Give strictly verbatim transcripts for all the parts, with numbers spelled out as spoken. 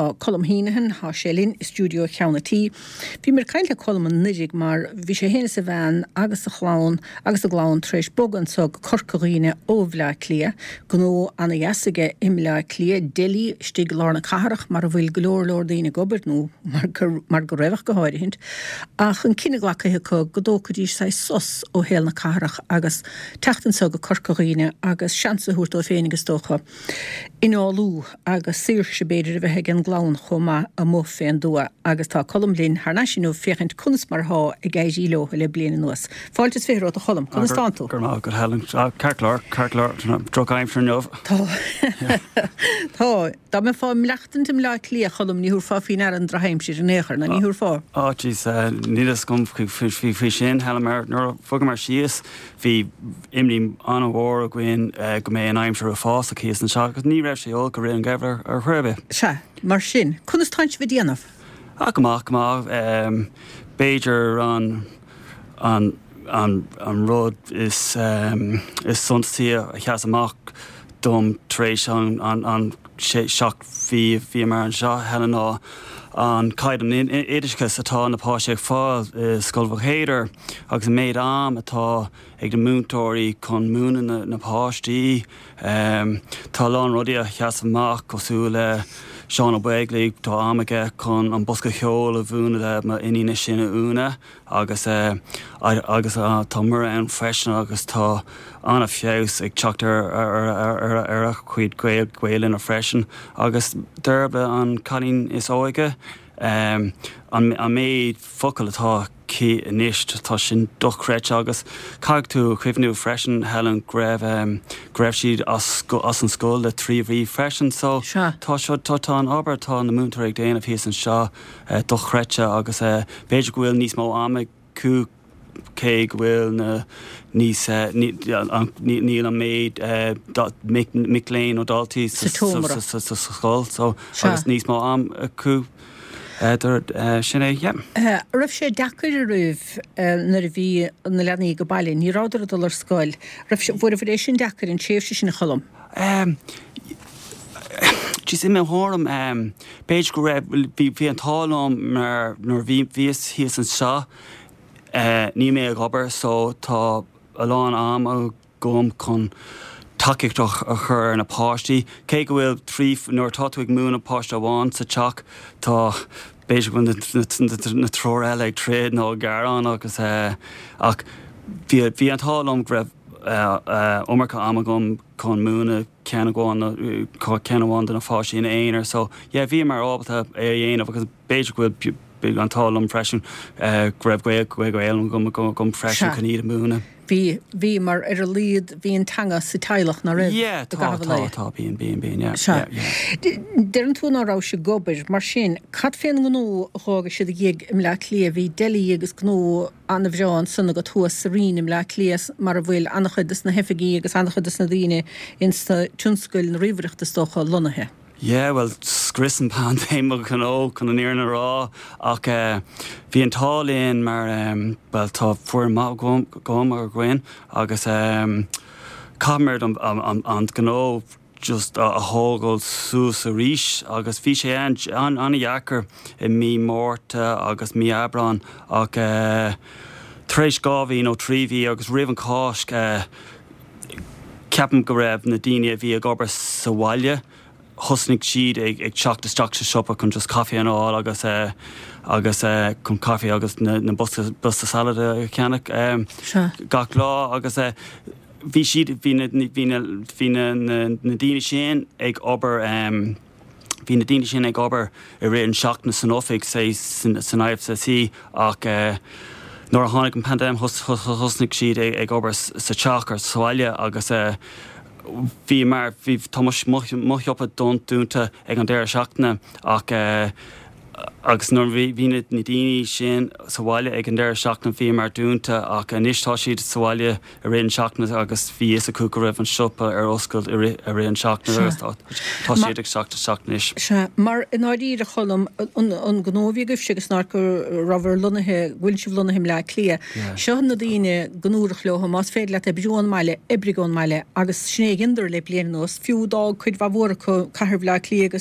tá colm hínahan há sélinn studio cheannatí. Bhí mar caiinte colm an nidig mar bhí sé héana sa bhean agus a chlán agus a glán treis bogan sog corcaíine óbhlá clia gnó anna jaasige imlá clia deli stig lána caharach mar a bhfuil glór lór daine gobert nó mar mar go raibh go háirint ach an cinenne glacathe go godócadí sa sos ó héal na caharach agus teachtan sog a corcaíine agus seansa húirt ó féinigus dócha in áú agus sír se beidir a bheit an glán chomá a mó féin dua agus tá colm linn haar naisiú féchint kunst mar há i gaiid íló le bliana nuas. Fáiltas féhrá a cholam, chun stántú. Gur má gur helen carlár carlár dro aimfir nóh. Tá. Tá, dá me fá mleachtantim le clia cholam níúr fá fin ar an draheimsir an éair na níúr fá. Á tís nílas gom fi sin helamar nó fogam mar sios hí imní an bhór a gin go mé an aimsir a fás a cíos an seach ní raibh sé ó go ré an gabhar ar chrébe. Se, mar sin, chunas taint bhí déanamh? A go má má Beiidir an an an an rud is um, is sonsaí a cheas amach dom trééis an an an seach hí hí mar an seo heanná an caiid an éidirchas atá napáiseach fáil scoilmhchéidir agus méid am atá ag de múntóirí chun múna na páistí um, tá lán rudí a cheas amach cosú le Seán O'Begley tá amaige chun an bosca cheol a bhúna le ma inína sinna úna agus uh, agus uh, tá mar an freisin agus tá anna fios ag teachtar ar ar ar a chuid ghailinn a freisin agus d'urbe an cailín is óige um, an, an méid focail atá cí inist tá sin dochréit agus caig tú chuimhnú freisin helen greibh um, greibh siad as, as an scóil le tríomhí freisin so tá seo tá an aber tá na múntar ag déanamh híos an seo uh, dochréite agus uh, beidir go bhfuil níos mó ama cú cé go bhfuil na níos níl an méid miléin ó daltaí sa scóil so agus níos mó am acu sinné Raibh sé dachar a roimh nar a bhí na lenaí go bailín, ní ráidir a dul ar scoil. Raibh bhfuir a bhfuir sin dachar an tréimhse sin na cholam. Tís i mé hálam Beiidir go raibh bhí an tálam mar nó bhí víos híos an seo ní mé ag obair so tá a lán am a gom chun takeíoch a chur na páistí. Cé go bhfuil trí nuair táú ag múna páist amháin sa teach tá beidir go na tróir eile ag tréad nó garán agus ach bhí an tálam greibh omarcha am gom chun múna ceanna gáin ceanháin na fáistí na éonar so bhí mar ábalta é dhéanamh agus beidir go bhfuil an tálam freisin greibh gail go éilm gom gom freisin chu iad múna. Bhí bhí mar ar a líad bhí an tanga sa teilech na raibh. Yeah, tá tá bíon bíon bíon, yeah. Deir an túna rá se gobair mar sin, cad féin gnó hága siad a dhéag im le clia bhí deli agus gnó anna bhreáin sanna go thuas sa rín im le clias mar a bhfuil annach chudas na hefigií agus annach chudas na daoine insta tiúnscoil na ríomhreachtas tócha lonathe. Yeah, well, scrisan pan éime chun ó chun an éarna rá ach bhí an tálaíonn mar um, well, tá fuair má gom ar ghain agus um, camir an, an, an gó just a, a hógáil sús a ríis agus bhí sé an anna dheachar i mí mórta agus mí abrán ach uh, tréis gábhí nó tríhí agus riamh an cáisc uh, ceapan go raibh na daine a bhí a gobar sa bhaile husnig siad ag ag teachtas teach sa siopa chun just caifé an áil agus uh, agus uh, chun caifé agus na, na busta busta salad a ceannach um, gach lá agus uh, bhí siad bhí na bhí na bhí na na daine sin ag obair um, bhí na daine sin ag obair i ré an seach na san ófig sé san áibh sa sí ach uh, nóair a tháinig an pandéim husnig siad ag ag obair sa teach ar sáile agus uh, bhí mar bhí Thomas mothiopa don dúnta ag an déir seachna ach uh, agus nóir bhí bhí na daoine sin sa bhaile ag an déir seachna bhí mar dúnta ach anistá siad sa bhaile a réon seachna agus bhí is a cúca raibh an siopa ar oscail a réon seachna tá siad ag seachta seachnis. Se mar in áirí a cholam an gnóhí goibh sigus ná gur rahar lunathe bhfuil sibh lunathe le clia. Seo na daoine gnúrach leha más féad le beúin meile ibrigón meile agus sné ginder le blianús fiúdá chuid bhór chu cairbh le clia agus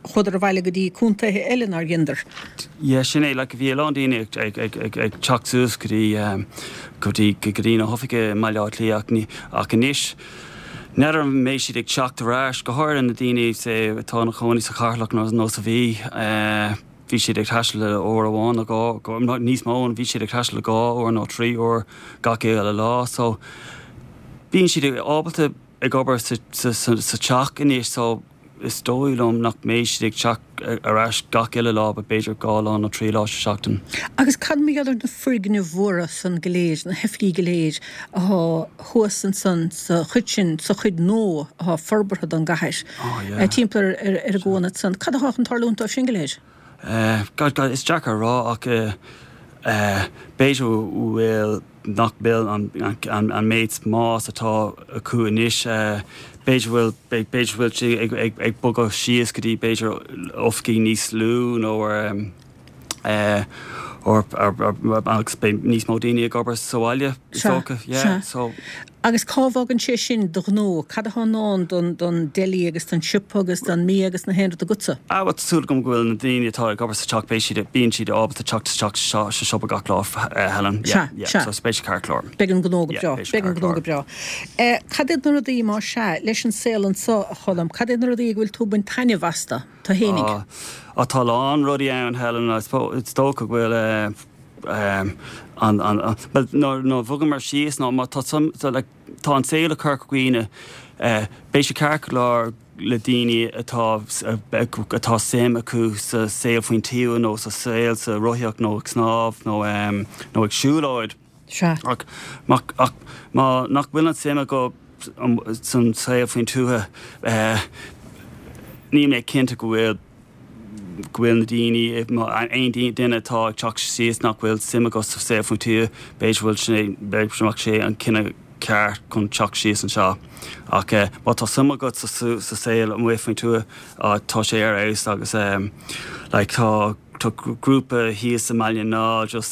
chudar a bhile go dtí cúntathe eile ar gindar. Yeah, sinné le bhí landíine ag ag teachús go dtí go dtí go dtí na hofiige maileátlí ach ní ach níis. Neidir mééis siad ag teach arás go háir na daoine sé atá na choní sa charlach nó nó sa bhí bhí siad ag teisle ó amháin a gá go níos món bhí siad ag teisle gá ó nó trí ó gaché eile lá, so bíonn siad ag ábalta ag obair sa teach iníos, so is dóilm nach mééis siad ag teach arás gach eile lá ba beidir gá lá nó trí lá seachtain. Agus cad mé idir na friganne mhóra san goléis, na hefcií goléis a thuasan san sa chuidsin sa chuid nó a forbartha an gaiis. Timpplair ar a gcóna san. Cad a háchan tarlúnta sin goléis? God, God, is Jack a rá ach beidir bhfuil nach bil an méid más atá acu inis. Beidir bhfuil beidir bhfuil si ag bog síos go dtí beidir ofcí níos lú nó agus níos mó daoine ag obair sáile socha, so agus cábhagan sé sin do nó, cad a ná don delí agus don siúp agus don mí agus na héanra a gutsa. A wat súil gom bhfuil na daoine atá ag obair sa teach bééis siad bíonn siad ábalta teach teach se siop a gach lá Helen. So spéisi car chlár. Began go nóga bra, began go nóga bra. Cad iad na daí má se leis an saolan sa a cholam, cad iad na daí bhfuil tú buin taine vasta tá hénig. Atá an rudí ann Helen, it's tóca bhfuil um an an but no no bhugam mar síos nó má tá tá an saola carcaíine béisi carclár le daoine atá atá sim acu sa saoil faoin tíú nó sa saoil sa roitheach nó ag snáb nó nó ag siúláid. Ach má nach bhfuil an sim go san saoil faoin túthe ní mé cinnte go bhfuil Gwil na daoine ein duine atá teach síos nach bhfuil sim go sa sé faoin tú béidir bhfuil sin beagach sé an cinenne ceart chun teach síos an seo. Ach má tá sim go sa saoil an bhuiid faoin tú tá sé ar aus agus le tá tá grúpa híos sa maiile ná just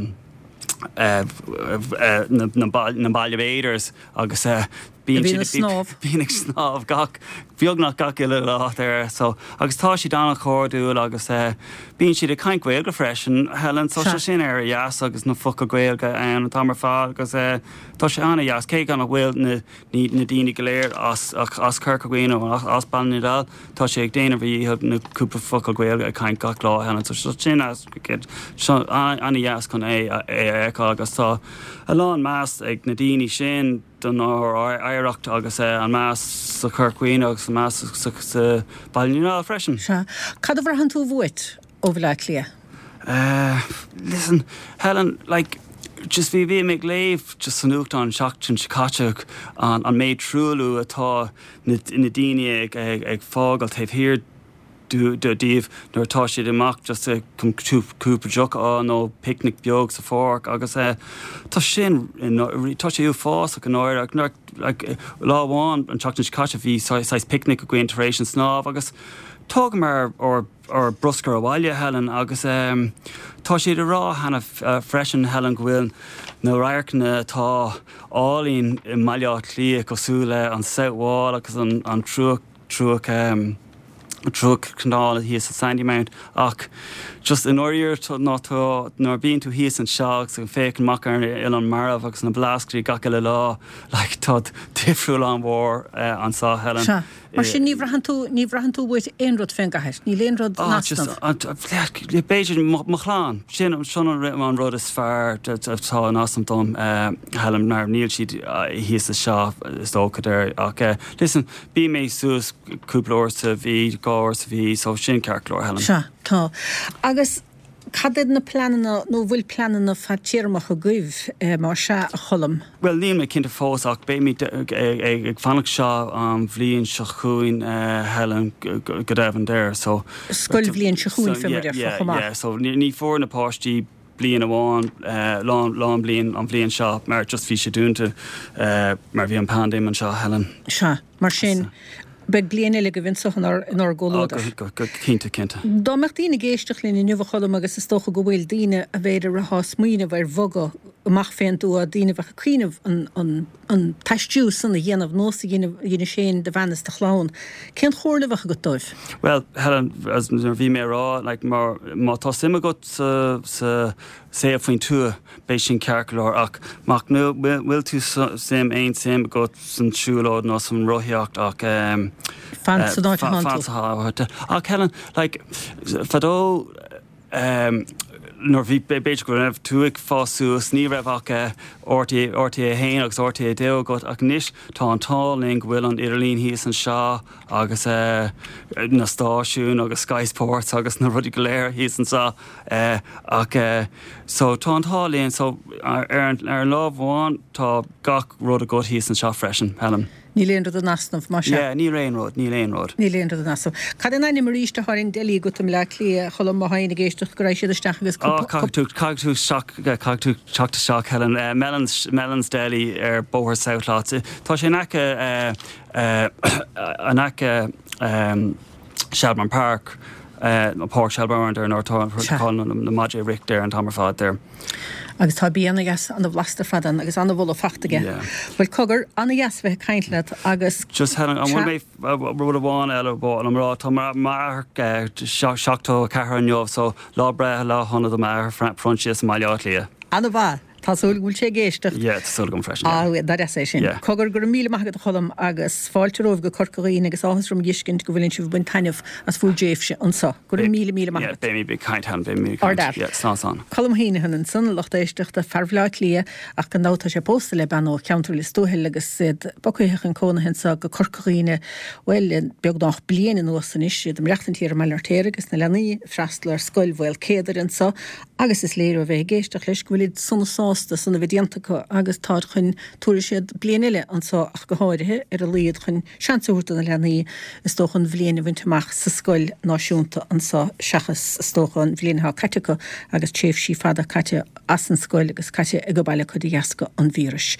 na bailbhéiders agus Bhín snáb. Bhín ag snáb gach bheag nach gach eile lá ar, so agus tá si dána chóirú agus bíonn siad a caiint gailga freisin Helen so sin ar jaas agus na foca gailga an tá mar fá agus tá sé anna jaas cé gan bhfuil na na daoine go léir as as carcaíine as banidal tá sé ag déanamh íomh na cúpa foca gailga a caiint gach lá Helen so sin as anna jaas chun é é agus tá a lán meas ag na daoine sin don á éireacht agus an meas sa carcaíine agus sa meas sa bailíná freisin. Cad a bhar han tú bhuait ó bhile clia? Listen, Helen, like, just bhí bhí méid léamh just san uachta an seachtain sicáteach an méid trúlú atá na daoine ag fágal taobh hir do díobh nuair tá siad amach just a cúpa joc á nó picnic beag sa fórc agus tá sin tá sé ú fás ag an áir ag láháin an teachtain sicáte bhí sais picnic a go intaréis snáb agus tóg mar or or bruscar a bhaile Helen agus um, tá siad a rá hena uh, freisin Helen gohfuil nó raircna tá álín i maileát lí go súla an setháil agus an, an trúach trúach um, trúach canál hí sa Sandy Mount ach just in áir ná nó bíonn tú híos an seach an fécin macar il an marmh agus na blascaí gach eile lá le tá difriúil an mhór an sá Helen. Mar sin ní bhrahan tú ní bhrahan tú buid éonrad féin gaithis, ní léonrad nástanamh. Le béidir mo chláán, sin sin an rud is fearr tá an asam dom Helen nar níl siad híos a seo is dócha ir ach listen, bí mé sús cúpla uair sa bhí, gá uair sa bhí, so sin cearclór Helen. Se, tá. Agus cadad na planana nó bhfuil planana fa tíirmach a gcuibh mar se a cholam? Well, níl mé cinnta fós ach bé mí ag fannach seo an bhblionn se chuin Helen go raibh an déir, so Scoil bhblionn se chuin fimir fa chumá. So ní fór na páistí blian amháin lán blian an bblion seo mar just bhí sé dúnta mar bhí an pandéim an seo Helen. Se, mar sin beg blian eile go bhíonn sochan ar ggóladar. Cinnta cinnta. Dá meach daoine géisteach lína nuamh cholam agus is tócha go bhfuil daoine a bhéidir a hás muoine bhar bhoga amach féin tú a daoine bheith cuiineh an an taistú sanna dhéanamh nó dhéine sé de bhenas de chlán. Cén chóirlahach go dóibh? Well, Helen, as bhí mé rá, like, mar má tá simime go sa sé faoin tú béis sin cearclór ach mac nu bhfuil tú sim aon sim go san siúlód nó san roiíocht ach um, Fansa ach Helen, like, fadó um, nor bhí beidir go raibh túig fásuas ní raibh ach ortaí a héin agus ortaí a deo go ach níos tá an táling bhfuil an Idirlín híos an seo agus uh, na stáisiún agus Sky Sports agus na rudí go léir híos an sa uh, ach uh, so tá an tálaíonn so ar ar an lábháin tá gach rud a go híos an seo freisin, Helen. Ní léon rud a nasnamh mar se? Yeah, ní léon rud, ní léon rud. Ní léon rud a nasnamh. Cad in aine mar ríiste tháirn delí go le clí cholam má hainna géisteach go raibh siad isteach agus Á cagtú cagtú seach cagtú seachta seach Helen uh, Mellons Mellons Deli ar Bóthar Southláte. Tá sé nacha an nacha Shelburne Park uh, Port Shelburne ar an Northern na Madge Rick there and Tamar Fad there. Agus tá bíanana gas an bhlasta fadan agus an bhla fachtaige. Bhil cogur anna gas bheith caiintlead agus Just Helen, an bhfuil mé rud a bháin eile bh an rá tá mar seachtó cethar an neomh so lá brethe le honna do mar frontias maileát lia. Anna bhá. Tásúil bhúil sé géisteach. Yeah, tásúil gom freisin. Á, dar é sin. Cogur gur míle maigad cholam agus fáilteróh go corcaín agus áhasrum dhiiscint go bhfuiln siú buin tainmh as fúil déifse an sa. Gur míle míle maigad. Yeah, bé mí caiint han, bé mí caiint. Yeah, sná san. Colm híine han an san locht éisteach a farbhleáid lia ach gan dáta sé pósta le ban ó ceantrúil stóhil agus siad bocaíoch an cóna hen sa go corcaíine well beag nach blian in osan is siad am reachtan tíar mailartéir agus na lenaí freistlar scoil bhil céadar an sa agus is léir a bheith géisteach leis go bhfuil sunna sásta sanna bhídianta agus tá chun túir siad blianaile an sa ach go háirithe ar a líad chun seansaúirta na lenaí is tóchan bhbliana bhaintteach sa scoil náisiúnta an sa seachas tóchan bblianaá caitecha agus tréimh sí fada caite as an scoil agus caite ag go bailile chud i dheasca an víris.